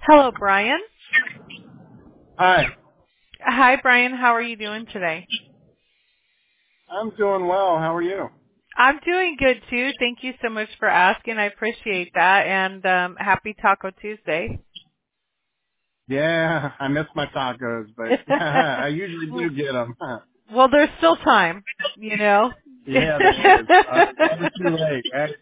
Hello, Brian. Hi, Hi, Brian. How are you doing today? I'm doing well. How are you? I'm doing good too. Thank you so much for asking. I appreciate that. And happy Taco Tuesday. Yeah, I miss my tacos, but I usually do get them. Well, there's still time, you know. Yeah, there is. Never too late, right?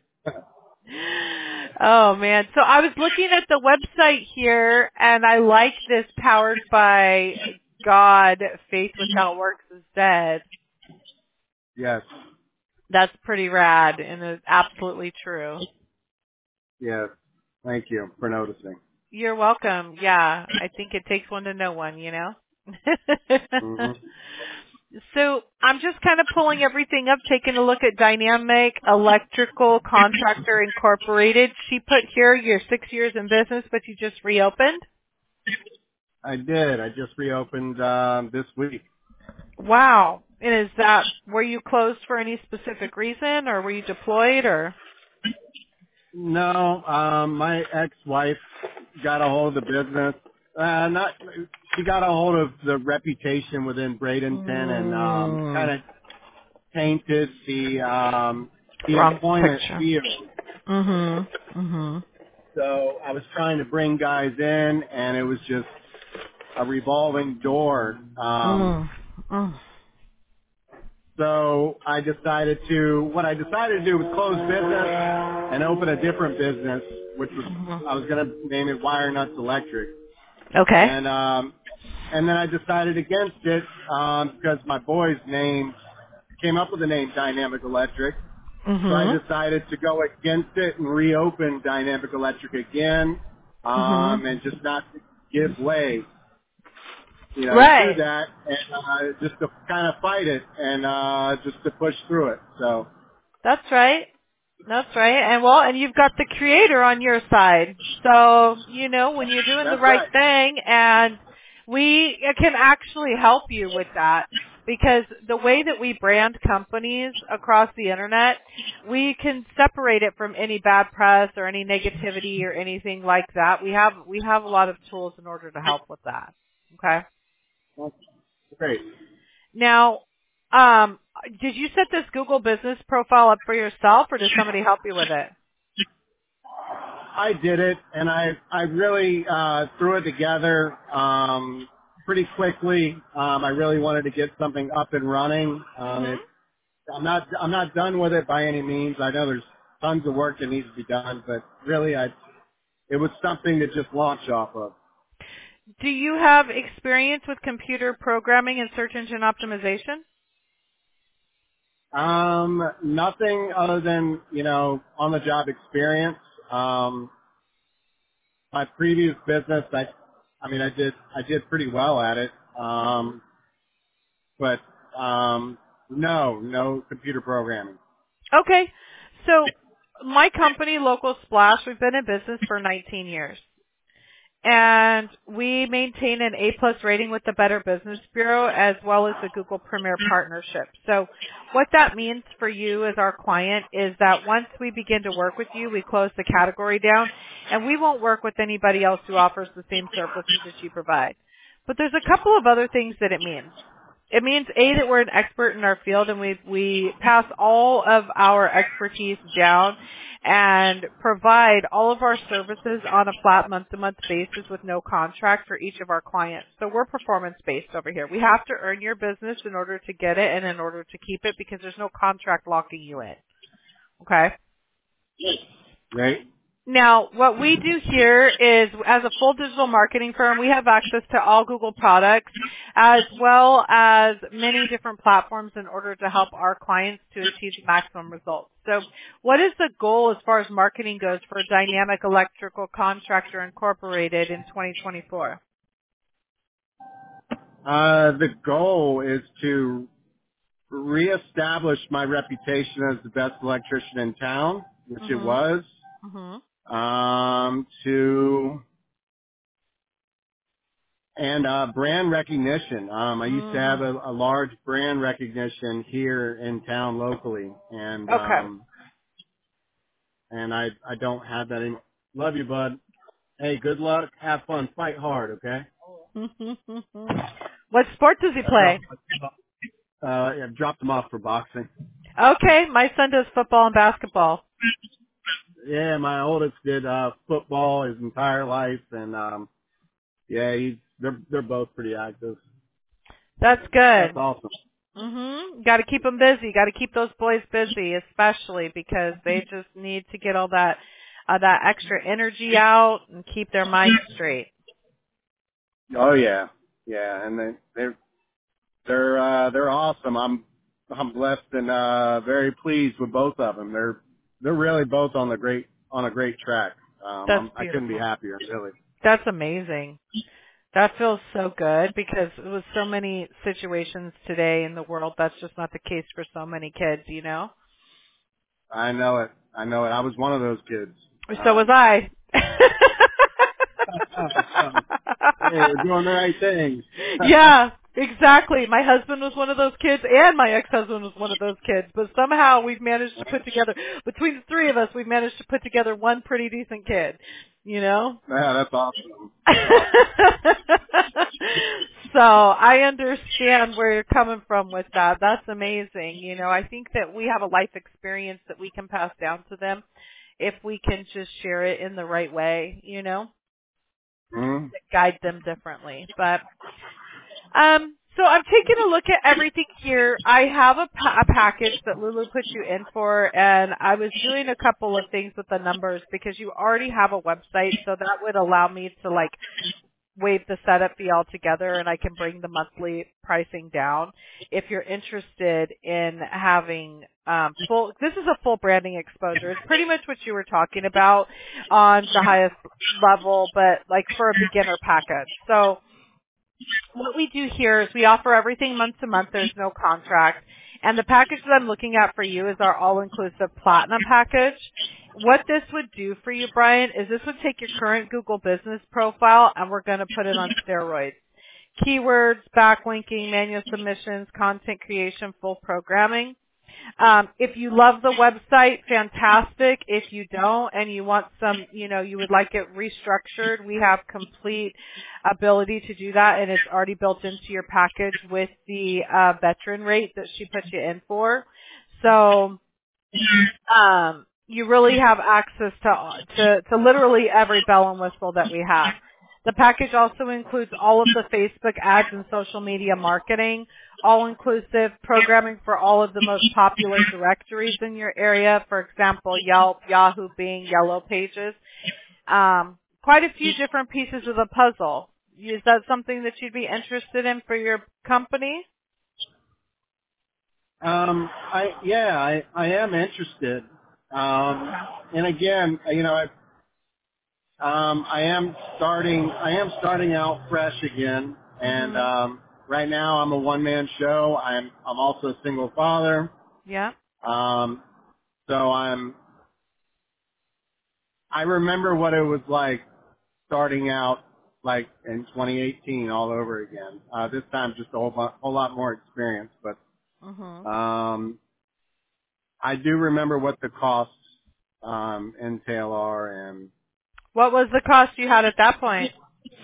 Oh man. So I was looking at the website here and I like this powered by God, faith without works is dead. Yes, That's pretty rad and is absolutely true. yes. Thank you for noticing. You're welcome. Yeah, I think it takes one to know one, you know? hmm So I'm just kind of pulling everything up, taking a look at Dynamic Electrical Contractor Incorporated. She put here you're 6 years in business, but you just reopened. I did. I just reopened this week. Wow. And is that, were you closed for any specific reason or were you deployed or? No, my ex-wife got a hold of the business. Not she got a hold of the reputation within Bradenton and kind Mm, of tainted the wrong employment picture. field. Mm-hmm. So I was trying to bring guys in, and it was just a revolving door. Mm, mm, So what I decided to do was close business and open a different business, which was, mm. I was going to name it Wire Nuts Electric. Okay. And then I decided against it, because my boy's name came up with the name Dynamic Electric. So I Mhm. decided to go against it and reopen Dynamic Electric again, Mhm. and just not give way, to Right. that, and just to kind of fight it and just to push through it. So That's right. That's right. And well, and you've got the creator on your side. So, you know, when you're doing the that's right right. thing and we can actually help you with that because the way that we brand companies across the internet, we can separate it from any bad press or any negativity or anything like that. We have a lot of tools in order to help with that. Okay? That's great. Now, did you set this Google business profile up for yourself or did somebody help you with it? I did it, and I really threw it together pretty quickly. I really wanted to get something up and running. Hmm. I'm not done with it by any means. I know there's tons of work that needs to be done, but really it was something to just launch off of. Do you have experience with computer programming and search engine optimization? Nothing other than, on the job experience. My previous business, I did pretty well at it. But, no computer programming. Okay. So my company, Local Splash, we've been in business for 19 years. And we maintain an A-plus rating with the Better Business Bureau as well as the Google Premier Partnership. So what that means for you as our client is that once we begin to work with you, we close the category down and we won't work with anybody else who offers the same services that you provide. But there's a couple of other things that it means. It means A, that we're an expert in our field and we pass all of our expertise down and provide all of our services on a flat month-to-month basis with no contract for each of our clients. So we're performance-based over here. We have to earn your business in order to get it and in order to keep it because there's no contract locking you in. Okay? Right? Now, what we do here is, as a full digital marketing firm, we have access to all Google products as well as many different platforms in order to help our clients to achieve the maximum results. So what is the goal as far as marketing goes for Dynamic Electrical Contractor Incorporated in 2024? The goal is to reestablish my reputation as the best electrician in town, which it Mm-hmm. was, Mm-hmm. to and brand recognition. I used to have Mm. a large brand recognition here in town locally, Okay. and I don't have that anymore. Love you, bud. Hey, good luck. Have fun. Fight hard, okay? What sport does he I play? dropped him off for boxing. Okay, my son does football and basketball. Yeah, my oldest did football his entire life, and yeah, they're both pretty active. That's That's good. awesome. Got to keep them busy. Got to keep those boys busy, especially because they just need to get all that extra energy out and keep their minds straight. Oh yeah, yeah, and they're awesome. I'm blessed and very pleased with both of them. They're really both on a great track. That's I couldn't be beautiful. happier, really. That's amazing. That feels so good because with so many situations today in the world, that's just not the case for so many kids, you know? I know it. I know it. I was one of those kids. So was I. So, hey, we're doing the right things. Yeah, exactly. My husband was one of those kids and my ex-husband was one of those kids, but somehow we've managed to put together, between the three of us, we've managed to put together one pretty decent kid, you know? Yeah, that's awesome. That's awesome. So I understand where you're coming from with that. That's amazing. You know, I think that we have a life experience that we can pass down to them if we can just share it in the right way, you know, Mm-hmm. to guide them differently. But so I'm taking a look at everything here. I have a package that Lulu put you in for, and I was doing a couple of things with the numbers because you already have a website, so that would allow me to like waive the setup fee altogether, and I can bring the monthly pricing down. If you're interested in having this is a full branding exposure. It's pretty much what you were talking about on the highest level, but like for a beginner package. So what we do here is we offer everything month to month. There's no contract. And the package that I'm looking at for you is our all-inclusive platinum package. What this would do for you, Brian, is this would take your current Google business profile and we're going to put it on steroids. Keywords, backlinking, manual submissions, content creation, full programming. If you love the website, fantastic. If you don't and you want some, you know, you would like it restructured, we have complete ability to do that, and it's already built into your package with the veteran rate that she put you in for. So you really have access to literally every bell and whistle that we have. The package also includes all of the Facebook ads and social media marketing, all-inclusive programming for all of the most popular directories in your area, for example, Yelp, Yahoo, Bing, Yellow Pages. Quite a few different pieces of the puzzle. Is that something that you'd be interested in for your company? I am interested. Okay. And again, you know, I am starting out fresh again. And, Mhm. right now I'm a one-man show. I'm also a single father. Yeah. Um, so I remember what it was like starting out like in 2018 all over again. This time just a whole lot more experience, but, Mhm. I do remember what the costs, entail are and, What was the cost you had at that point?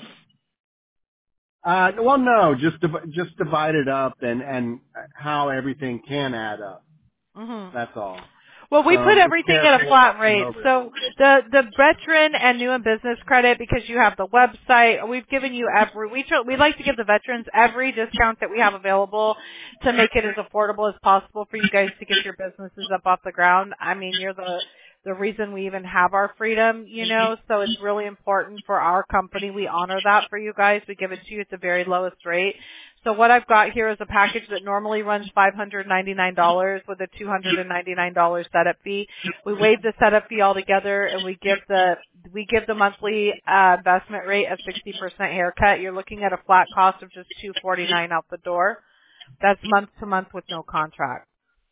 well, no, just divide it up and how everything can add up. Mhm. That's all. Well, So we put I'm just everything at a careful flat going rate. over it. So the veteran and new and business credit, because you have the website, we've given you we like to give the veterans every discount that we have available to make it as affordable as possible for you guys to get your businesses up off the ground. I mean, you're the reason we even have our freedom, you know, so it's really important for our company. We honor that for you guys. We give it to you at the very lowest rate. So what I've got here is a package that normally runs $599 with a $299 setup fee. We waive the setup fee altogether, and we give the monthly investment rate of 60% haircut. You're looking at a flat cost of just $249 out the door. That's month to month with no contract.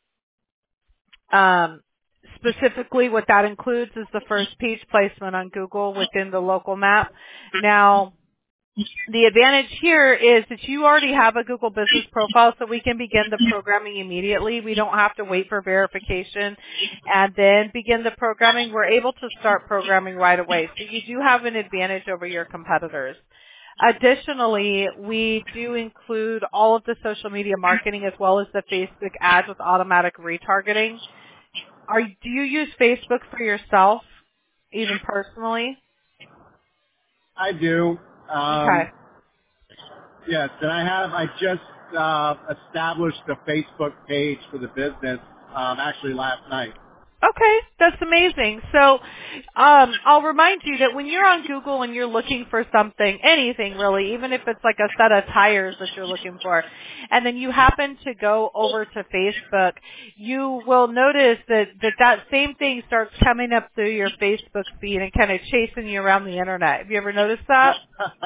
Specifically, what that includes is the first page placement on Google within the local map. Now, The advantage here is that you already have a Google business profile, so we can begin the programming immediately. We don't have to wait for verification and then begin the programming. We're able to start programming right away. So you do have an advantage over your competitors. Additionally, we do include all of the social media marketing as well as the Facebook ads with automatic retargeting. Do you use Facebook for yourself, even personally? I do. Okay. Yes, and I just established a Facebook page for the business actually last night. Okay, that's amazing. So I'll remind you that when you're on Google and you're looking for something, anything really, even if it's like a set of tires that you're looking for, and then you happen to go over to Facebook, you will notice that same thing starts coming up through your Facebook feed and kind of chasing you around the internet. Have you ever noticed that?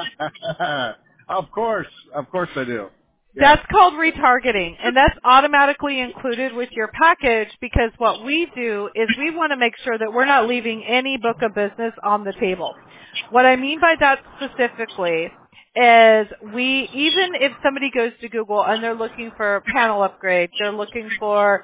Of course I do. That's called retargeting, and that's automatically included with your package because what we do is we want to make sure that we're not leaving any book of business on the table. What I mean by that specifically is even if somebody goes to Google and they're looking for a panel upgrade, they're looking for,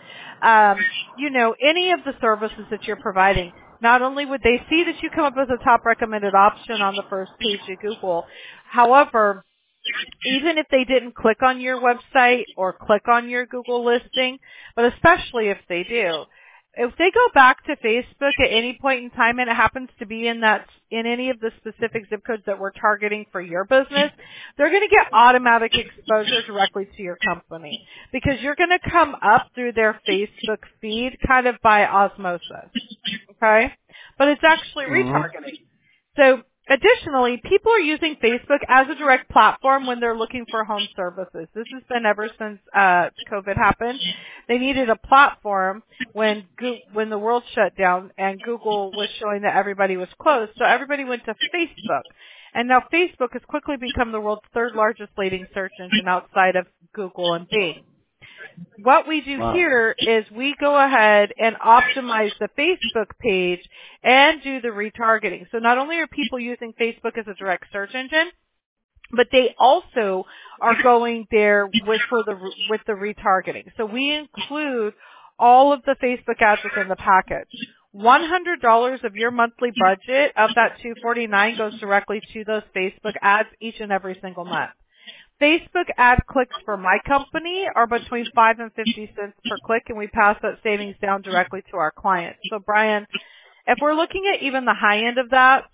any of the services that you're providing, not only would they see that you come up as a top recommended option on the first page of Google, however, even if they didn't click on your website or click on your Google listing, but especially if they do, if they go back to Facebook at any point in time and it happens to be in any of the specific zip codes that we're targeting for your business, they're going to get automatic exposure directly to your company because you're going to come up through their Facebook feed kind of by osmosis. Okay? But it's actually retargeting. So additionally, people are using Facebook as a direct platform when they're looking for home services. This has been ever since COVID happened. They needed a platform when the world shut down and Google was showing that everybody was closed, so everybody went to Facebook. And now Facebook has quickly become the world's third largest leading search engine outside of Google and Bing. What we do here is we go ahead and optimize the Facebook page and do the retargeting. So not only are people using Facebook as a direct search engine, but they also are going there with the retargeting. So we include all of the Facebook ads within the package. $100 of your monthly budget of that $249 goes directly to those Facebook ads each and every single month. Facebook ad clicks for my company are between 5 and 50 cents per click, and we pass that savings down directly to our clients. So, Brian, if we're looking at even the high end of that,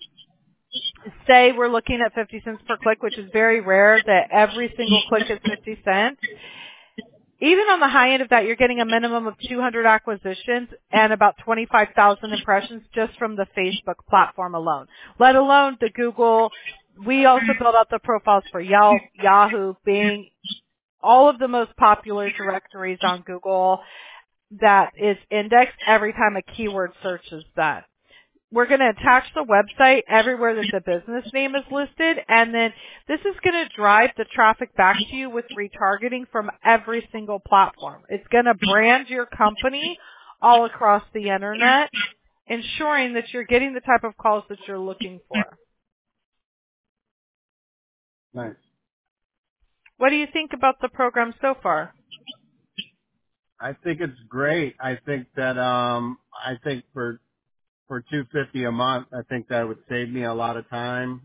say we're looking at 50 cents per click, which is very rare that every single click is 50 cents. Even on the high end of that, you're getting a minimum of 200 acquisitions and about 25,000 impressions just from the Facebook platform alone, let alone the Google. We also build out the profiles for Yelp, Yahoo, Bing, all of the most popular directories on Google that is indexed every time a keyword search is done. We're going to attach the website everywhere that the business name is listed, and then this is going to drive the traffic back to you with retargeting from every single platform. It's going to brand your company all across the internet, ensuring that you're getting the type of calls that you're looking for. Nice. What do you think about the program so far? I think it's great. I think that for $250 a month, I think that would save me a lot of time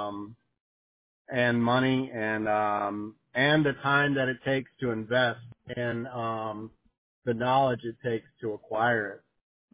and money and the time that it takes to invest and the knowledge it takes to acquire it.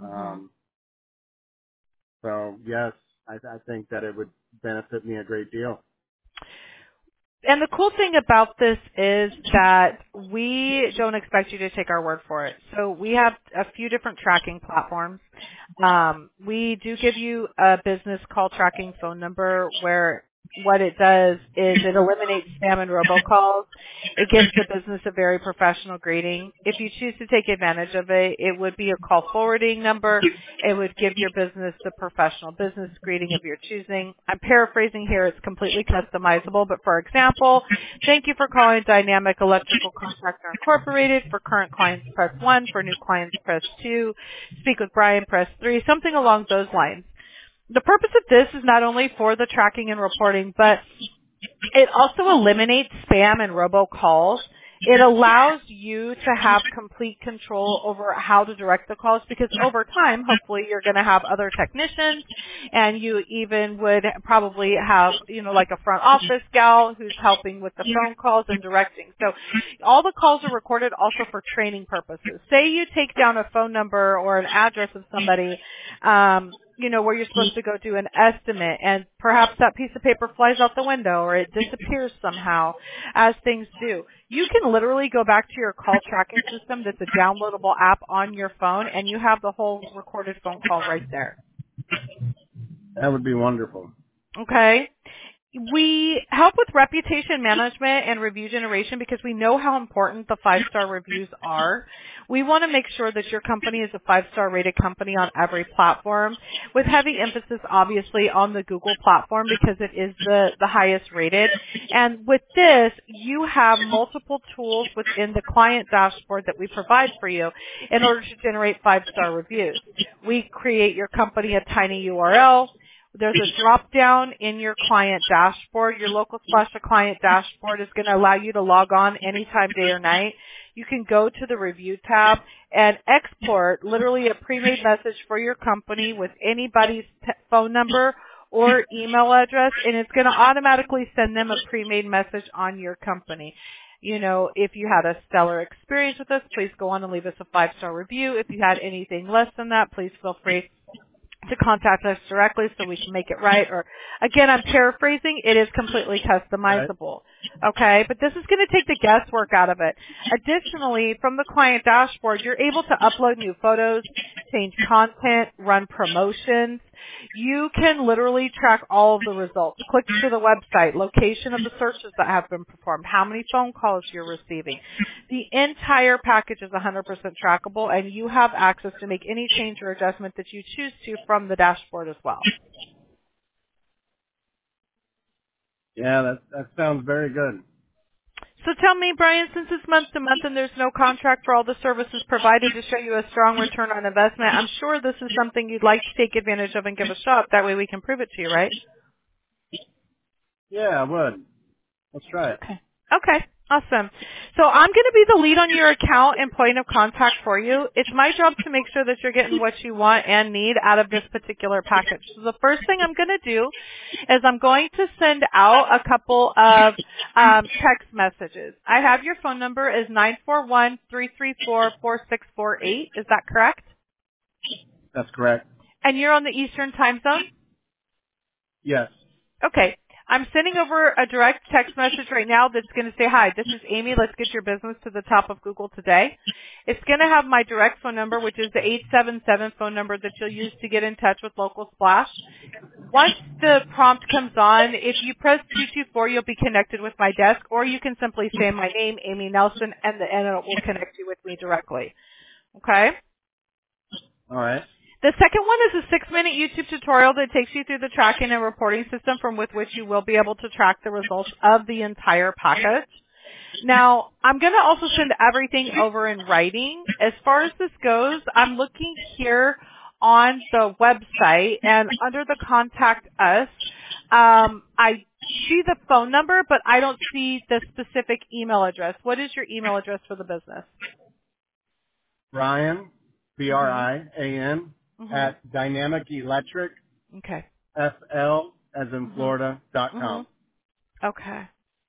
So yes, I think that it would benefit me a great deal. And the cool thing about this is that we don't expect you to take our word for it. So we have a few different tracking platforms. We do give you a business call tracking phone number where what it does is it eliminates spam and robocalls. It gives the business a very professional greeting. If you choose to take advantage of it, it would be a call forwarding number. It would give your business the professional business greeting of your choosing. I'm paraphrasing here. It's completely customizable. But for example, thank you for calling Dynamic Electrical Contractor Incorporated. For current clients, press 1. For new clients, press 2. Speak with Brian, press 3. Something along those lines. The purpose of this is not only for the tracking and reporting, but It also eliminates spam and robocalls. It allows you to have complete control over how to direct the calls because over time, hopefully, you're going to have other technicians and you even would probably have, like a front office gal who's helping with the phone calls and directing. So all the calls are recorded also for training purposes. Say you take down a phone number or an address of somebody, where you're supposed to go do an estimate and perhaps that piece of paper flies out the window or it disappears somehow as things do. You can literally go back to your call tracking system that's a downloadable app on your phone and you have the whole recorded phone call right there. That would be wonderful. Okay. We help with reputation management and review generation because we know how important the 5-star reviews are. We want to make sure that your company is a 5-star rated company on every platform with heavy emphasis obviously on the Google platform because it is the highest rated. And with this, you have multiple tools within the client dashboard that we provide for you in order to generate 5-star reviews. We create your company a tiny URL. There's a drop down in your client dashboard. Your local Splash client dashboard is going to allow you to log on anytime, day or night. You can go to the review tab and export literally a pre-made message for your company with anybody's phone number or email address, and it's going to automatically send them a pre-made message on your company. If you had a stellar experience with us, please go on and leave us a 5-star review. If you had anything less than that, please feel free to contact us directly so we can make it right. Or again, I'm paraphrasing. It is completely customizable. Okay, but this is going to take the guesswork out of it. Additionally, from the client dashboard, you're able to upload new photos, change content, run promotions. You can literally track all of the results. Click to the website, location of the searches that have been performed, how many phone calls you're receiving. The entire package is 100% trackable, and you have access to make any change or adjustment that you choose to from the dashboard as well. Yeah, that sounds very good. So tell me, Brian, since it's month to month and there's no contract for all the services provided to show you a strong return on investment, I'm sure this is something you'd like to take advantage of and give a shot. That way we can prove it to you, right? Yeah, I would. Let's try it. Okay. Awesome. So I'm going to be the lead on your account and point of contact for you. It's my job to make sure that you're getting what you want and need out of this particular package. So the first thing I'm going to do is I'm going to send out a couple of text messages. I have your phone number is 941-334-4648. Is that correct? That's correct. And you're on the Eastern time zone? Yes. Okay. I'm sending over a direct text message right now that's going to say, hi, this is Amy. Let's get your business to the top of Google today. It's going to have my direct phone number, which is the 877 phone number that you'll use to get in touch with Local Splash. Once the prompt comes on, if you press 224, you'll be connected with my desk, or you can simply say my name, Amy Nelson, and it will connect you with me directly. Okay? All right. The second one is a 6-minute YouTube tutorial that takes you through the tracking and reporting system from with which you will be able to track the results of the entire package. Now, I'm going to also send everything over in writing. As far as this goes, I'm looking here on the website, and under the Contact Us, I see the phone number, but I don't see the specific email address. What is your email address for the business? Brian, B-R-I-A-N, at Dynamic Electric, okay. FL, as in Florida.com. Okay.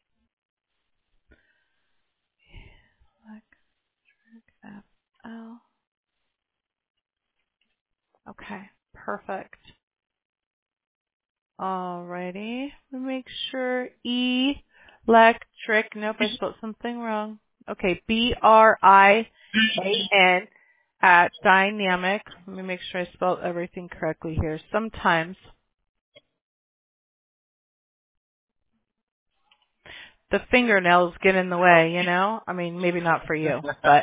FL. Okay. Perfect. Alrighty. Let me make sure. Electric. Nope, I spelled something wrong. Okay. B-R-I-A-N at Dynamic. Let me make sure I spelled everything correctly here. Sometimes the fingernails get in the way, you know? I mean, maybe not for you, but.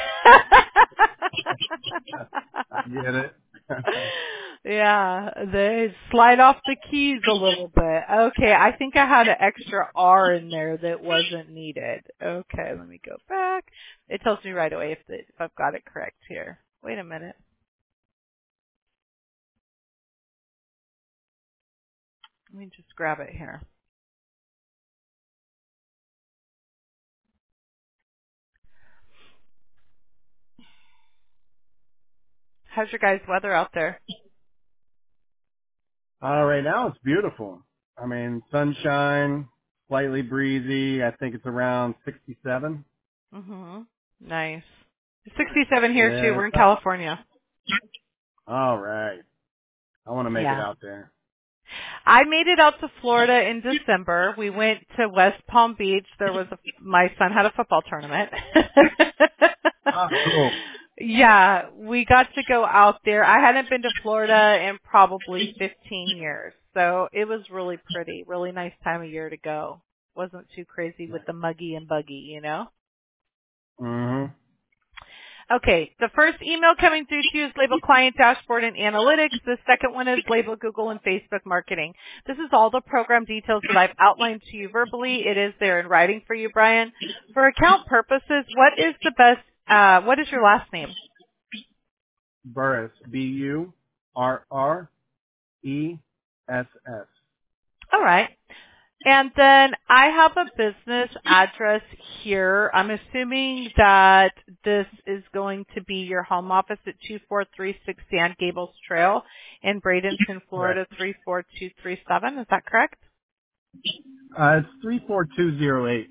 Get it? Yeah, they slide off the keys a little bit. Okay, I think I had an extra R in there that wasn't needed. Okay, let me go back. It tells me right away if I've got it correct here. Wait a minute. Let me just grab it here. How's your guys' weather out there? Right now it's beautiful. I mean, sunshine, slightly breezy. I think it's around 67. Mhm. Nice. 67 here too. Yeah. We're in California. All right. I want to make it Yeah. out there. I made it out to Florida in December. We went to West Palm Beach. My son had a football tournament. Ah, cool. Yeah, we got to go out there. I hadn't been to Florida in probably 15 years. So it was really pretty, really nice time of year to go. Wasn't too crazy with the muggy and buggy, you know? Mm-hmm. Okay, the first email coming through to you is labeled Client Dashboard and Analytics. The second one is labeled Google and Facebook Marketing. This is all the program details that I've outlined to you verbally. It is there in writing for you, Brian. For account purposes, what is your last name? Burris. Burress. All right. And then I have a business address here. I'm assuming that this is going to be your home office at 2436 Sand Gables Trail in Bradenton, Correct. Florida 34237. Is that correct? It's 34208.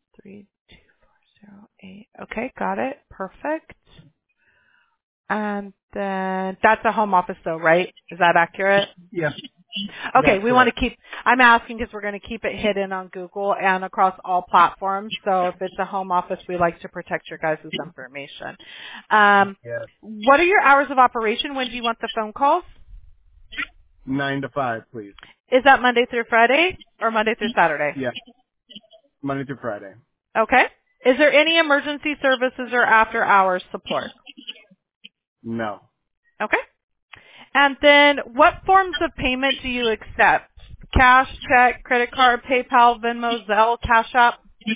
32408. Okay, got it. Perfect. And then that's a home office though, right? Is that accurate? Yes, Okay, that's we want correct. to I'm asking because we're going to keep it hidden on Google and across all platforms. So if it's a home office, we like to protect your guys' information. Yes. What are your hours of operation? When do you want the phone calls? 9 to 5, please. Is that Monday through Friday or Monday through Saturday? Yes. Monday through Friday. Okay. Is there any emergency services or after hours support? No. Okay. And then what forms of payment do you accept? Cash, check, credit card, PayPal, Venmo, Zelle, Cash App?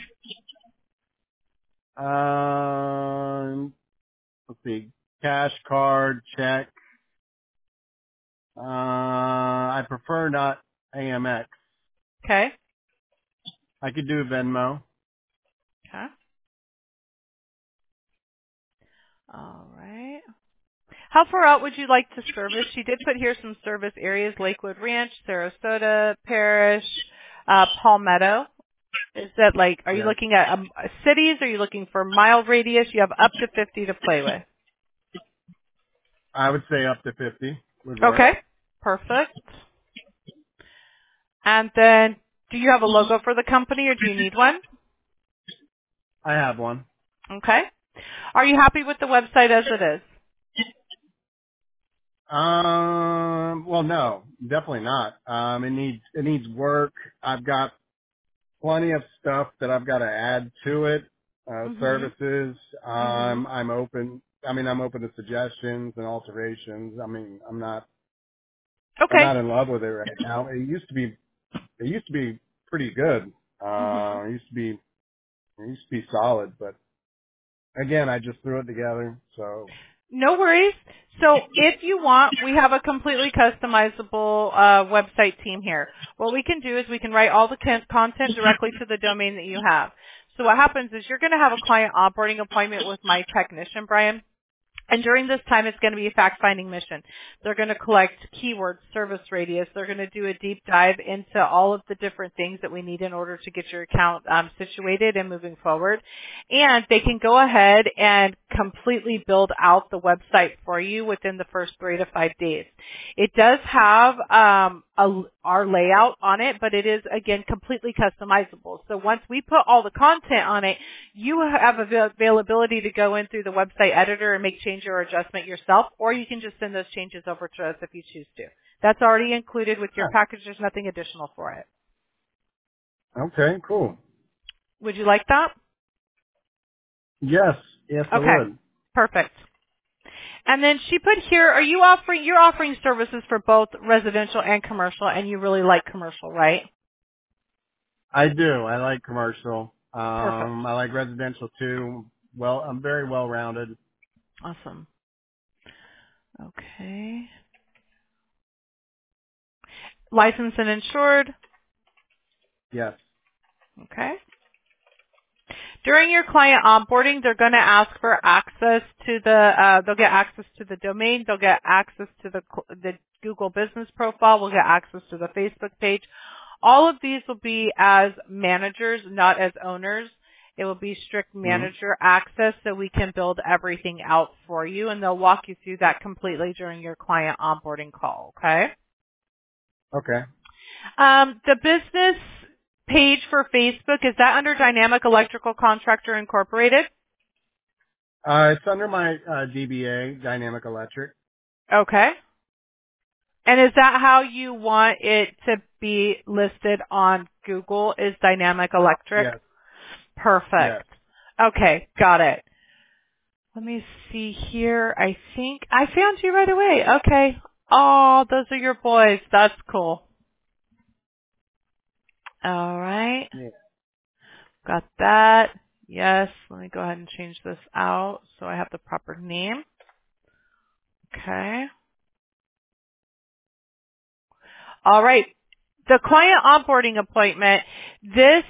Let's see. Cash card, check. I prefer not AMX. Okay. I could do Venmo. Okay. All right. How far out would you like to service? She did put here some service areas: Lakewood Ranch, Sarasota Parish, Palmetto. Is that are you Yes. looking at cities? Are you looking for mile radius? You have up to 50 to play with. I would say up to 50 would work. Okay. Perfect. And then, do you have a logo for the company or do you need one? I have one. Okay. Are you happy with the website as it is? Well, no, definitely not. It needs work. I've got plenty of stuff that I've got to add to it. Mhm. Services. Mhm. I'm open. I'm open to suggestions and alterations. I'm Okay. not in love with it right now. It used to be pretty good. Mhm. It used to be solid, but again, I just threw it together. So, No worries. So if you want, we have a completely customizable website team here. What we can do is we can write all the content directly to the domain that you have. So what happens is you're going to have a client onboarding appointment with my technician, Brian. And during this time, it's going to be a fact-finding mission. They're going to collect keywords, service radius. They're going to do a deep dive into all of the different things that we need in order to get your account situated and moving forward. And they can go ahead and completely build out the website for you within the first 3 to 5 days. It does have our layout on it, but it is, again, completely customizable. So once we put all the content on it, you have availability to go in through the website editor and make change or adjustment yourself, or you can just send those changes over to us if you choose to. That's already included with your package. There's nothing additional for it. okay, cool. Would you like that? Yes, I Okay. would. Perfect. And then she put here, you're offering services for both residential and commercial, and you really like commercial, right? I do. I like commercial. Perfect. I like residential too. Well, I'm very well rounded. Awesome. Okay. Licensed and insured. Yes. Okay. During your client onboarding, they're going to ask for access to they'll get access to the domain, they'll get access to the Google business profile, we'll get access to the Facebook page. All of these will be as managers, not as owners. It will be strict manager access so we can build everything out for you, and they'll walk you through that completely during your client onboarding call, okay? Okay. The business page for Facebook, is that under Dynamic Electrical Contractor Incorporated? It's under my DBA, Dynamic Electric. Okay. And is that how you want it to be listed on Google, is Dynamic Electric? Yes. Perfect. Yes. Okay, got it. Let me see here. I think I found you right away. Okay. Oh, those are your boys. That's cool. All right. Yeah. Got that. Yes. Let me go ahead and change this out so I have the proper name. Okay. All right. The client onboarding appointment, this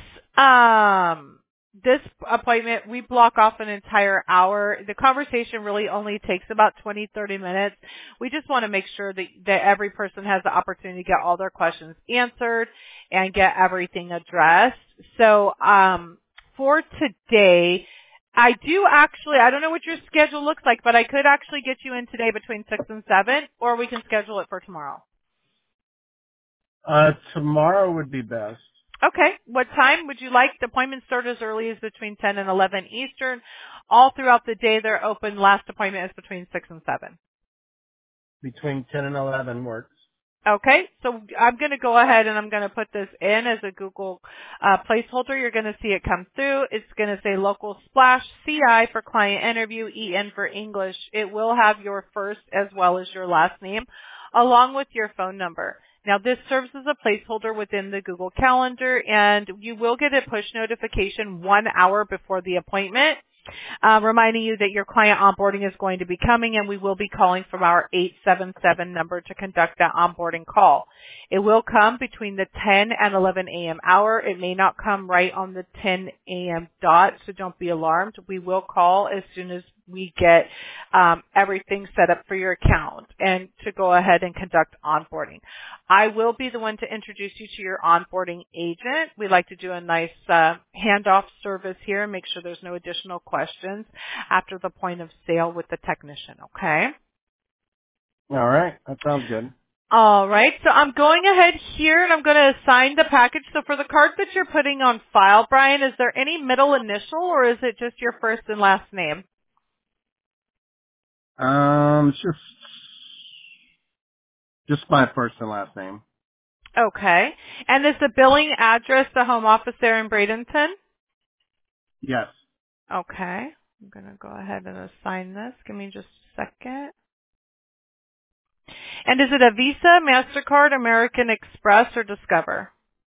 appointment, we block off an entire hour. The conversation really only takes about 20-30 minutes. We just want to make sure that every person has the opportunity to get all their questions answered and get everything addressed. So, for today, I don't know what your schedule looks like, but I could actually get you in today between 6 and 7, or we can schedule it for tomorrow. Tomorrow would be best. Okay. What time would you like? The appointments start as early as between 10 and 11 Eastern. All throughout the day they're open. Last appointment is between 6 and 7. Between 10 and 11 works. Okay. So I'm going to go ahead and I'm going to put this in as a Google placeholder. You're going to see it come through. It's going to say local splash CI for client interview, EN for English. It will have your first as well as your last name along with your phone number. Now, this serves as a placeholder within the Google Calendar, and you will get a push notification 1 hour before the appointment, reminding you that your client onboarding is going to be coming, and we will be calling from our 877 number to conduct that onboarding call. It will come between the 10 and 11 a.m. hour. It may not come right on the 10 a.m. dot, so don't be alarmed. We will call as soon as we get everything set up for your account and to go ahead and conduct onboarding. I will be the one to introduce you to your onboarding agent. We like to do a nice handoff service here and make sure there's no additional questions after the point of sale with the technician, okay? All right. That sounds good. All right, so I'm going ahead here and I'm going to assign the package. So for the card that you're putting on file, Brian, is there any middle initial or is it just your first and last name? It's just my first and last name. Okay. And is the billing address the home office there in Bradenton? Yes. Okay. I'm going to go ahead and assign this. Give me just a second. And is it a Visa, MasterCard, American Express, or Discover?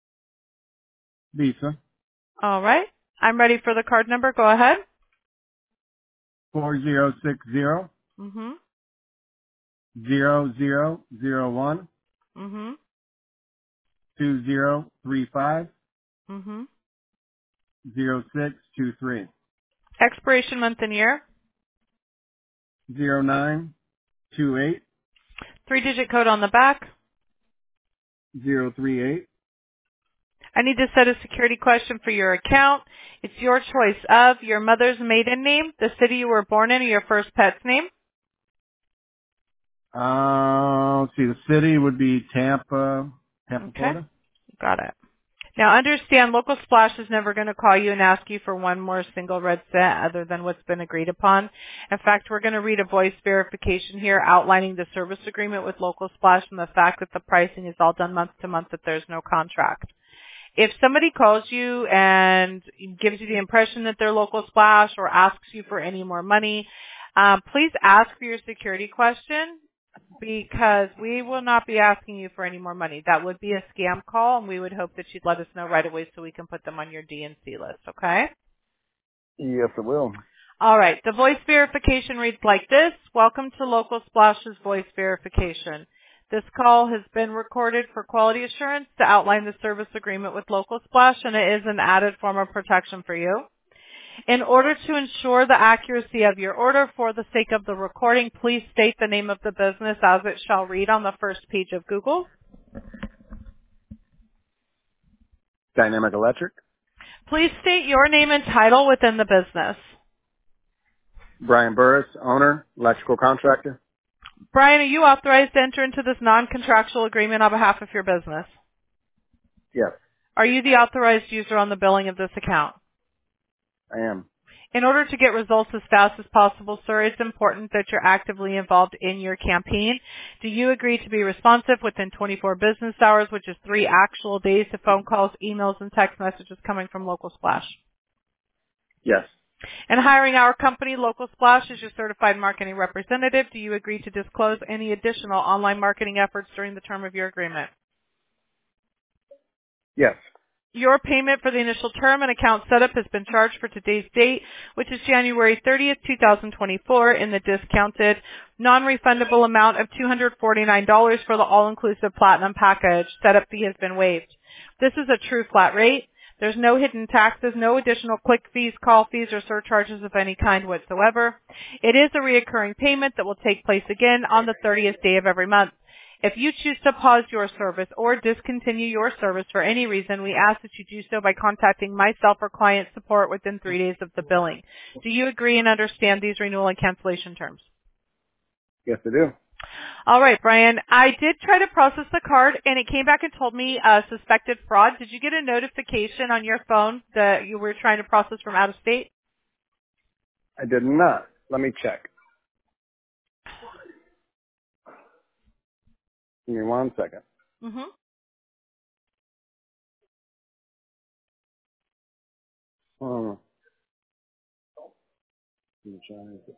Visa. All right. I'm ready for the card number. Go ahead. 4060 Mm-hmm. 0001 Mm-hmm. 2035 Mm-hmm. 0623 Expiration month and year. 0928 Three-digit code on the back. 038. I need to set a security question for your account. It's your choice of your mother's maiden name, the city you were born in, or your first pet's name. Let's see, the city would be Tampa, Okay. Florida. Got it. Now understand, Local Splash is never going to call you and ask you for one more single red cent other than what's been agreed upon. In fact, we're going to read a voice verification here outlining the service agreement with Local Splash and the fact that the pricing is all done month to month, that there's no contract. If somebody calls you and gives you the impression that they're Local Splash or asks you for any more money, please ask for your security question, because we will not be asking you for any more money. That would be a scam call, and we would hope that you'd let us know right away so we can put them on your DNC list, okay? Yes, it will. All right. The voice verification reads like this. Welcome to Local Splash's voice verification. This call has been recorded for quality assurance to outline the service agreement with Local Splash, and it is an added form of protection for you. In order to ensure the accuracy of your order for the sake of the recording, please state the name of the business as it shall read on the first page of Google. Dynamic Electric. Please state your name and title within the business. Brian Burris, owner, electrical contractor. Brian, are you authorized to enter into this non-contractual agreement on behalf of your business? Yes, Are you the authorized user on the billing of this account? I am. In order to get results as fast as possible, sir, it's important that you're actively involved in your campaign. Do you agree to be responsive within 24 business hours, which is 3 actual days, to phone calls, emails, and text messages coming from Local Splash? Yes, And hiring our company, Local Splash, as your certified marketing representative, do you agree to disclose any additional online marketing efforts during the term of your agreement? yes, Your payment for the initial term and account setup has been charged for today's date, which is January 30th, 2024, in the discounted, non-refundable amount of $249 for the all-inclusive Platinum package. Setup fee has been waived. This is a true flat rate. There's no hidden taxes, no additional click fees, call fees, or surcharges of any kind whatsoever. It is a reoccurring payment that will take place again on the 30th day of every month. If you choose to pause your service or discontinue your service for any reason, we ask that you do so by contacting myself or client support within 3 days of the billing. Do you agree and understand these renewal and cancellation terms? yes, I do. All right, Brian. I did try to process the card, and it came back and told me suspected fraud. Did you get a notification on your phone that you were trying to process from out of state? I did not. Let me check. Give me 1 second. Mm-hmm. Oh. Let me try it.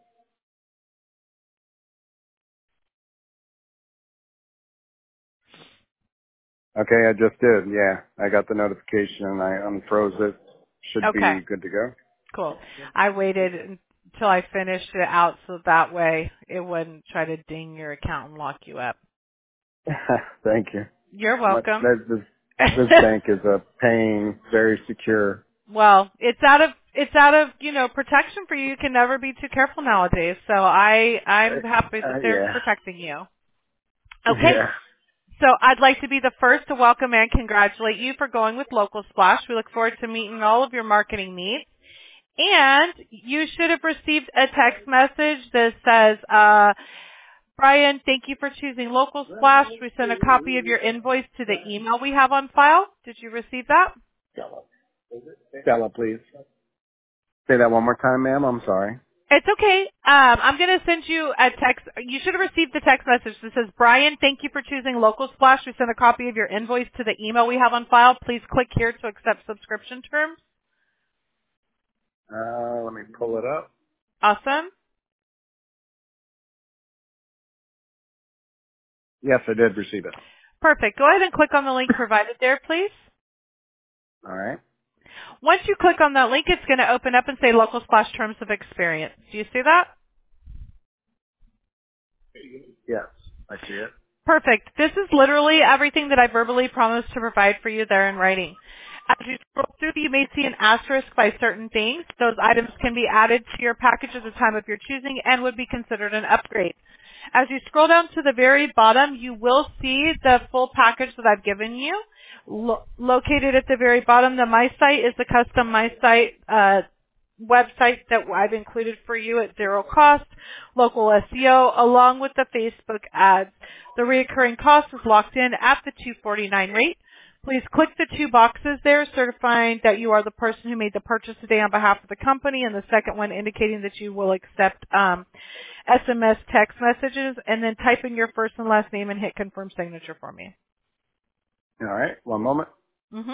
Okay, I just did. Yeah, I got the notification and I unfroze it. Should Okay, be good to go. cool. I waited until I finished it out so that way it wouldn't try to ding your account and lock you up. Thank you. You're welcome. This bank is a pain, very secure. Well, it's out of protection for you. You can never be too careful nowadays. So I'm happy that they're Yeah. protecting you. Okay. Yeah. So I'd like to be the first to welcome and congratulate you for going with Local Splash. We look forward to meeting all of your marketing needs. And you should have received a text message that says, Brian, thank you for choosing Local Splash. We sent a copy of your invoice to the email we have on file. Did you receive that? Stella, please. Say that one more time, ma'am. I'm sorry. It's okay. I'm going to send you a text. You should have received the text message that says, Brian, thank you for choosing Local Splash. We sent a copy of your invoice to the email we have on file. Please click here to accept subscription terms. Let me pull it up. Awesome. Yes, I did receive it. Perfect. Go ahead and click on the link provided there, please. All right. Once you click on that link, it's going to open up and say Local Splash Terms of Experience. Do you see that? Yes, I see it. Perfect. This is literally everything that I verbally promised to provide for you there in writing. As you scroll through, you may see an asterisk by certain things. Those items can be added to your package at the time of your choosing and would be considered an upgrade. As you scroll down to the very bottom, you will see the full package that I've given you. Located at the very bottom, the My Site is the custom My Site website that I've included for you at zero cost, local SEO, along with the Facebook ads. The recurring cost is locked in at the $249 rate. Please click the 2 boxes there certifying that you are the person who made the purchase today on behalf of the company, and the second one indicating that you will accept SMS text messages, and then type in your first and last name and hit confirm signature for me. All right. One moment. Mm-hmm.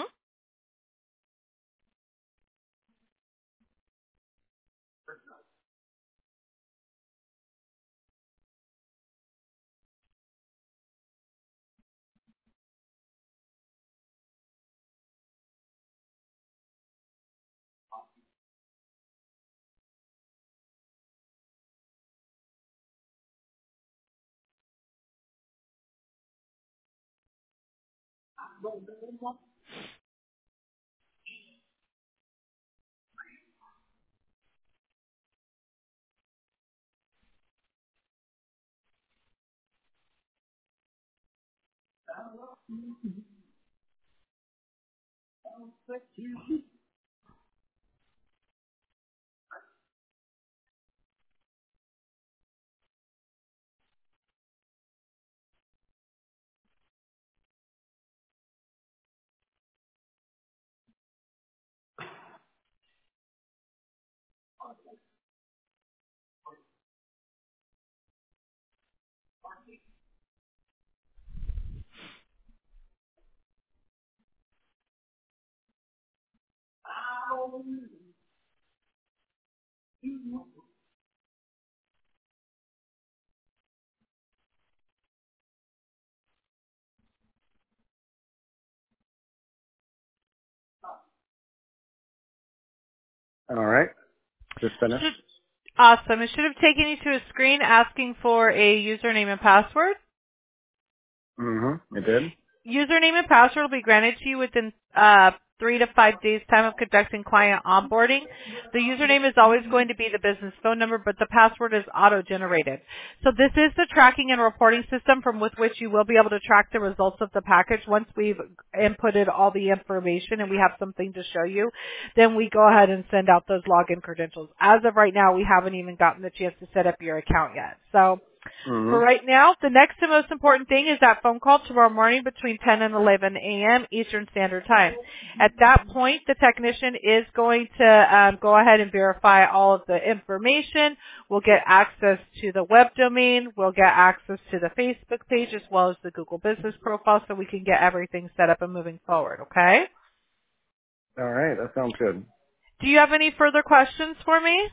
All right. Just finished. Awesome. It should have taken you to a screen asking for a username and password. Mm-hmm. It did. Username and password will be granted to you within 3 to 5 days time of conducting client onboarding. The username is always going to be the business phone number, but the password is auto-generated. So this is the tracking and reporting system from with which you will be able to track the results of the package. Once we've inputted all the information and we have something to show you, then we go ahead and send out those login credentials. As of right now, we haven't even gotten the chance to set up your account yet. So for Mm-hmm. right now, the next and most important thing is that phone call tomorrow morning between 10 and 11 a.m. Eastern Standard Time. At that point, the technician is going to go ahead and verify all of the information. We'll get access to the web domain. We'll get access to the Facebook page as well as the Google Business profile so we can get everything set up and moving forward, okay? All right. That sounds good. Do you have any further questions for me?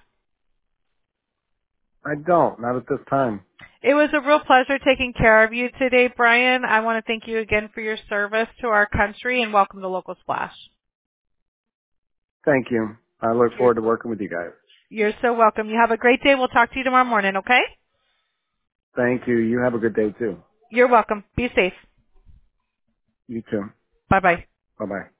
I don't. Not at this time. It was a real pleasure taking care of you today, Brian. I want to thank you again for your service to our country and welcome to Local Splash. Thank you. I look You're, forward to working with you guys. you're so welcome. You have a great day. We'll talk to you tomorrow morning, okay? Thank you. You have a good day too. You're welcome. Be safe. You too. Bye-bye. Bye-bye.